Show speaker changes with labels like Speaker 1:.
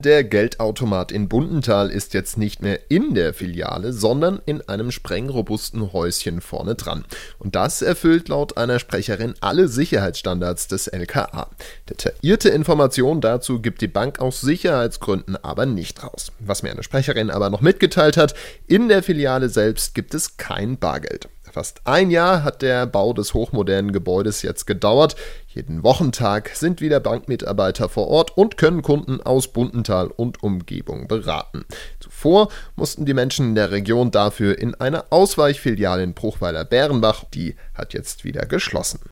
Speaker 1: Der Geldautomat in Bundenthal ist jetzt nicht mehr in der Filiale, sondern in einem sprengrobusten Häuschen vorne dran. Und das erfüllt laut einer Sprecherin alle Sicherheitsstandards des LKA. Detaillierte Informationen dazu gibt die Bank aus Sicherheitsgründen aber nicht raus. Was mir eine Sprecherin aber noch mitgeteilt hat, in der Filiale selbst gibt es kein Bargeld. Fast ein Jahr hat der Bau des hochmodernen Gebäudes jetzt gedauert. Jeden Wochentag sind wieder Bankmitarbeiter vor Ort und können Kunden aus Bundenthal und Umgebung beraten. Zuvor mussten die Menschen in der Region dafür in eine Ausweichfiliale in Bruchweiler-Bärenbach. Die hat jetzt wieder geschlossen.